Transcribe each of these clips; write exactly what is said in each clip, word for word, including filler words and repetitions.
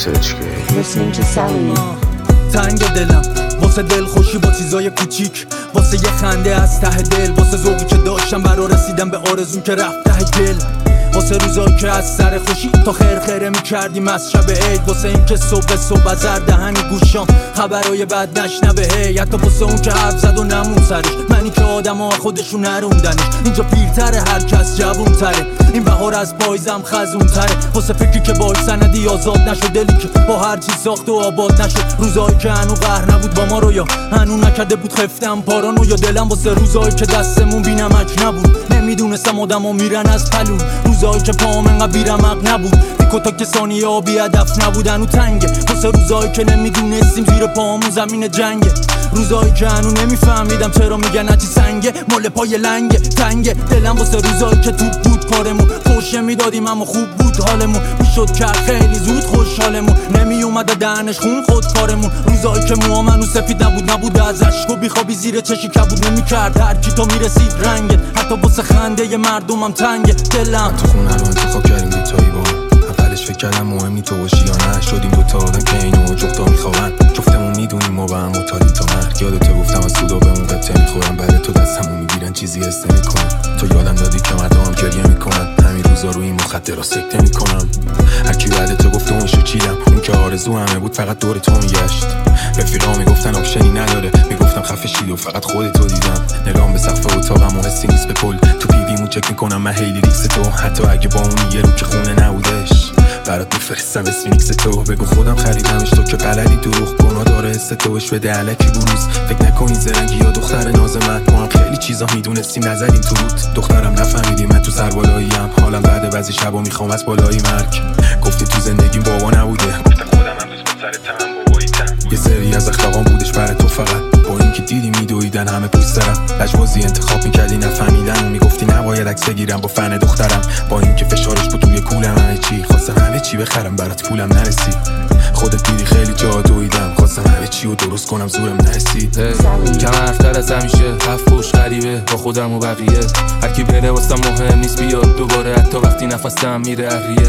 Listening to Salib. تنگ دلم واسه دل خوشی با چیزای کوچیک، واسه یه خنده از ته دل، واسه ذوقی که داشتم برا رسیدم به آرزون که رفت ته گل، واسه روزایی که از سر خوشی تا خیر خیره میکردیم از شب عید، واسه این که صبح صبح از هر دهنی گوشام خبرای بد نشنوه هی، حتی واسه اون که حرف زد و نمون سرش، منی که آدم ها خودشون نروندنش، اینجا پیرتره هر کس جوون تره، این بهار از پاییزم خزون تره، واسه فکری که باید سندی آزاد نشد، دلی که با هر چیز ساخت و آباد نشد، روزایی که هنو قهر نبود با ما رو یا هنو نکرده بود خفتم پارانو، یا دلم واسه روزایی که دستمون بی نمک نبود، نمیدونستم آدم ها میرن از پلون، روزایی که پام انقدر بیرمق نبود، دیکو تا که ثانیه ها بی هدف نبودن و تنگه، واسه روزایی که نمیدونستیم زیر پامون زمین جنگه، روزایی که هنو نمیفهمیدم چرا میگن هرچی سنگه مال پای لنگه تنگه، دلم واسه روزایی که توپ بود کارمون، خوشه میدادیم اما خوب بود حالمون، میشد کرد خیلی زود خوشحالمون، نمی اومده دهنش خون خود کارمون، روزایی که موام هنو سفید نبود نبود از اشک و بیخوابی زیر چشی کبود، نمیکرد هر کی تو میرسید رنگت، حتی واسه خنده ی مردمم تنگه دلم. تو خونه رو انتخاب کردیم دوتایی با اولش فکر کردم مهم نی تو باشی یا نه، شدیم دوتا آدم که اینو جفتا میخوابن، جفتمون میدونیم ما با هم متالیم تا مرگ، یادت گفتم از سودا به اون قطعه میخورم، بعد تو دستمو میگیرن چیزی حس نمیکنم، تو یادم دادی که مردم گریه میکنن، همین روزا روی این مخدرها سکته میکنم، هرکی بعد تو گفت اونشو چیدم، اون که آرزو همه بود فقط دور تو میگشت، رفیقا میگفتن آپشنی نداره، میگفتم خفه شید و فقط خودتو دیدم، نگام به سقف اتاقم و حسی نیست به کل، تو پیویمون چک میکنم من هیلی ریکس تو، حتی اگه با اون یه رو که خونه نبودش برات میفرستم اسم نیکس تو، بگو خودم خریدمش تو که بلدی دروغ گناه داره حس توش بده علکی بروز، فکر نکنی زرنگی یا دختر ناز من، ما هم خیلی چیزا میدونستیم نزدیم تو رود، دخترم نفهمیدی من تو سربالاییم، حالم بعد بعضی شبا میخوام از بالای مرگ، گفتی تو زندگیم بابا نبوده، گفتم خودم هم دوست با سر تمام بابایی تم، یه سری از اخلاقام بودش برای تو فقط، با اینکه دیدی میدویدن همه پوست دارم، لجبازی انتخاب میکردی نفهمیدم، میگفتی نباید عکس بگیرم با فن دخترم، با اینکه فشارش بود توی کولم همه چی، خواستم همه چی بخرم برات پولم نرسید، خودت دیدی خیلی جا دویدم، خواستم همه چی رو درست کنم زورم نرسید، کم حرفتر از همیشه هفت پشت غریبه با خودم و بقیه، هر کی بره واسم مهم نیست بیاد دوباره، حتی وقتی نفسم میره اریه،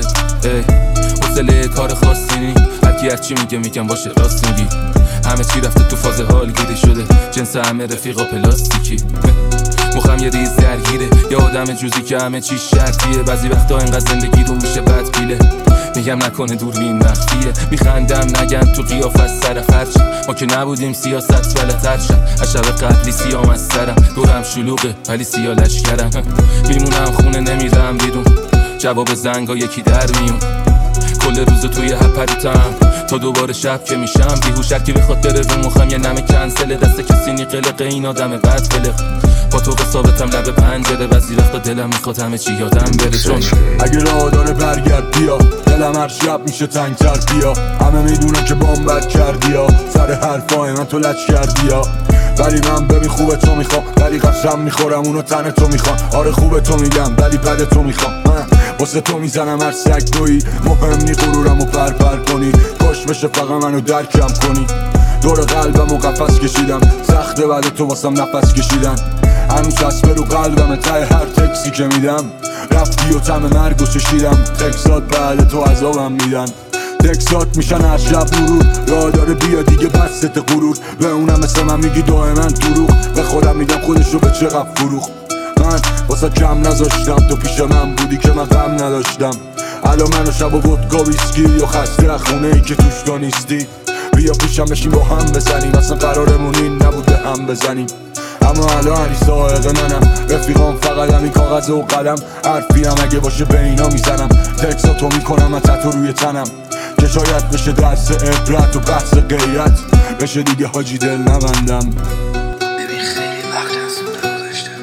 حوصله کار خاصی نی، هر کی هر چی میگه میگم باشه راست میگی، همه چی رفته تو فاز حال گیری شده، جنس همه رفیقا پلاستیکی، مخم یه ریز درگیره، یه آدم جوزی که همه چی شرطیه، بعضی وقتا اینقدر زندگی رو میشه بد پیله، میگم نکنه دوربین مخفیه، میخندم نگن تو قیافه از سر خرچ، ما که نبودیم سیاست بلتر شد، از شب قبلی سیام از سرم، دورم شلوغه ولی سیا لشکرم، میمونم خونه نمیرم بیرون، جواب زنگا یکی در میون، کل روز توی هپریتم تا دوباره شب که میشم بیهوش، هر کی بخواد بره رو مخم یه نمه کنسل، دست کسی نی قلقه، این آدم بد فلق، با تو ثابتم لب پنجره، بعضی وقتا دلم میخواد همه چی یادم بره، چون اگه راه داره برگرد بیا، دلم هر شب میشه تنگتر بیا، همه میدونن که بام بد کردی ها، سر حرفای من تو لچ کردی ها، ولی من ببین خوبه تو میخوام، ولی قسم میخورم اونو تن تو میخوام، آره خوبه تو میگم ولی بد تو میخوام، واسه تو میزنم هر سگ دوی، مهم نی غرورم و پر پر کنی، کاش بشه فقط منو درکم کنی، دور قلبم و قفس کشیدم، سخته بعد تو واسم نفس کشیدن، هنوز چسبه رو قلبم ته هر تکسی که میدم، رفتی و طعم مرگو چشیدم، تکسات بعد تو عذابم میدن، تکسات میشن هر شب مرور، راه داره بیا دیگه بسته غرور، به اونم مثل من میگی دائما دروغ، به خودم میگم خودشو به چقدر فروخ، من واسه کم نذاشتم تو پیش من بودی که من غم نداشتم، الان منو شب و ودکا ویسکی یا خسته خونه ای که توش تو نیستی، بیا پیشم بشیم با هم بزنیم، اصلا قرارمون این نبود به هم بزنیم، اما الان هنی سائق منم، رفیقام فقط همین کاغذ و قلم، حرفی هم اگه باشه به اینا میزنم، تکساتو میکنم من تتو روی تنم، که شاید بشه درس عبرت و بحث غیرت، بشه دیگه حاجی دل نبندم. ببین خیلی وقت از اون گذاشتم،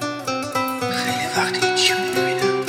خیلی وقتی هیچی نمیبینم،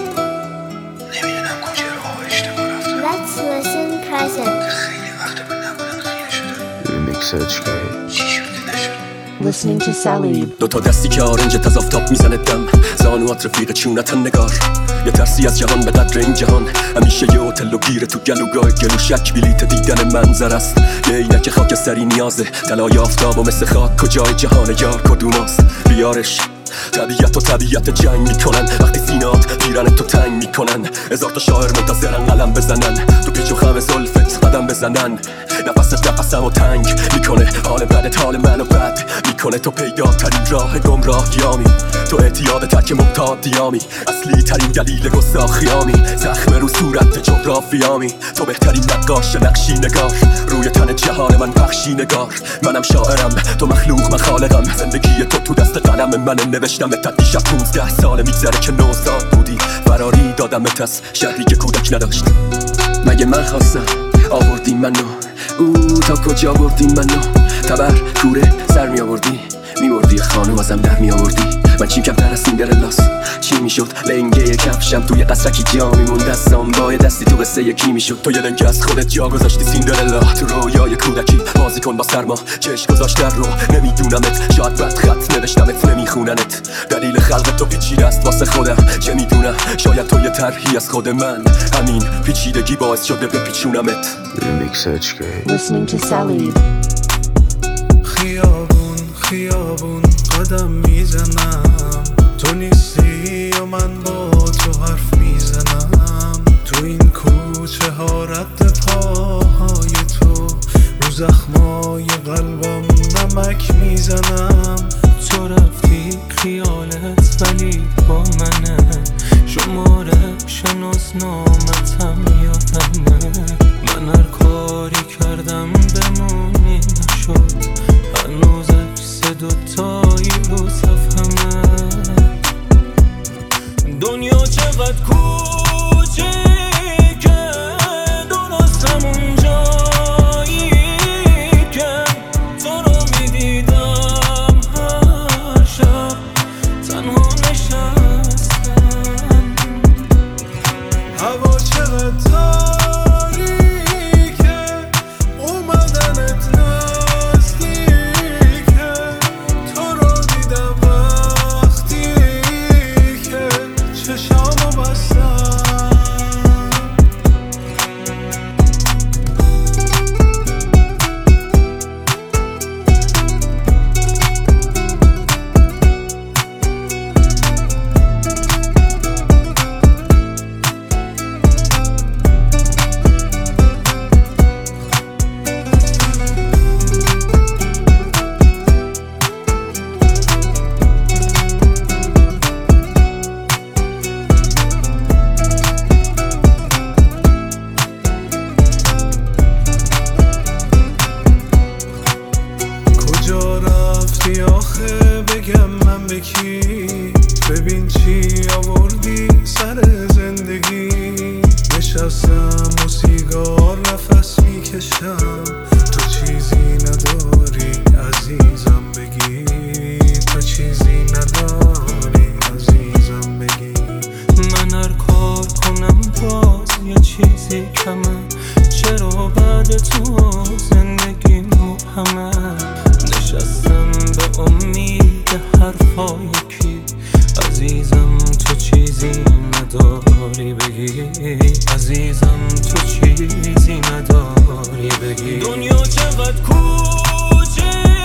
نمیدونم کجا راه اشتباه رفتم، Let's listen present. خیلی وقت به نبودن خیره شدم، ریمیکس چی شد که نشد. Listening to Salib. دو تا دستی که آرنجت از آفتاب میزنه دم، زانوات رفیق چونت نگار، یه ترسی از جهان به قدر این جهان، همیشه یه هتل و گیره تو گلوگاه گلو شک بلیت دیدن منظر است، یه اینک خاک سری نیازه، طلای آفتاب و مثل خاک کجای جهان یار کدوماست، بیارش طبیعت و طبیعت جنگ میکنن، وقتی سینات پیرن تو تنگ میکنن، هزار تا شاعر منتظرن قلم بزنن، تو پیچ و خم زلفت بزنن. نفست نفسمو تنگ میکنه، حال بدت حال منو بد میکنه. تو پیداترین راه گمراهیامی، تو اعتیاد ترک معتادیامی، اصلی ترین دلیل گستاخیامی، زخم رو صورت جغرافیامی. تو بهترین نقاش نقشی نگار، روی تن جهان من بخشی نگار. منم شاعرم تو مخلوق من خالقم، زندگی تو تو دست قلم من نوشتم. تا دیشب پونزده ساله میگذره که نوزاد بودی، فراری دادمت از شهری که کودک نداشت. مگه من خواستم آوردی منو، او تا کجا بردی منو؟ تبر کوره سر می آوردی، میمردی خانم ازم در می آوردی. من چیم کمتر از سیندرلاس، چی میشد لنگه کفشم توی قصرکی جا میموند. دستام با دستی تو قصه یکی میشد. تو یه لنگه از خودت جا گذاشتی سیندرلا، تو رویای کودکی بازی کن با سرما. چشم گذاشت در رو نمیدونمت، شاید بد خط نوشتمت نمیخوننت. دلیل خلق تو پیچیده است واسه خودم، چه میدونم شاید تو یه طرحی از خود من. همین پیچیدگی باعث شده بپیچونمت. Listening to Salib. خیابون خیابون قدم میزنم، تو نیستی و من با تو حرف میزنم. تو این کوچه ها رد پاهای تو، رو زخمای قلبم نمک میزنم. تو رفتی خیالت ولی با منه، شماره شناسنامتم یادمه. من هر کاری کردم بمونی نشد، هنوز عکس دوتایی رو صفحمه. دنیا چقدر کوچیکه، درست همون جایی که تو رو میدیدم هر شب تنها نشستم. هوا چقدر تاریکه، اومدنت نزدیکه. تو رو دیدم وقتی که چشامو بستم. کجا رفتی آخه بگم من به کی؟ ببین چی آوردی سر زندگی. نشستم و سیگار نفس میکشم، تو چیزی نداری عزیزم بگی. تو چیزی نداری عزیزم بگی. من هر کار کنم باز یه چیزی کمه، چرا بعد تو زندگی مبهمه. نشستم به امید حرفای کی، عزیزم تو چیزی نداری بگی. عزیزم تو چیزی نداری بگی. دنیا چقدر کوچیکه،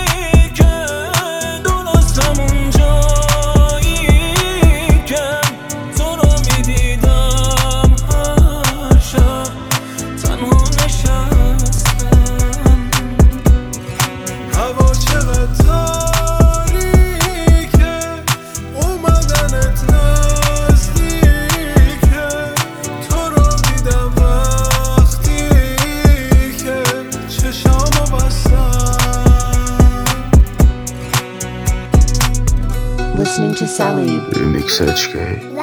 درست همون جایی که تو رو میدیدم هر شب تنها نشستم. هوا چقدر تاریکه، اومدنت نزدیکه. تو رو دیدم وقتی که چشامو بستم. Listening to Salib. Remix H K.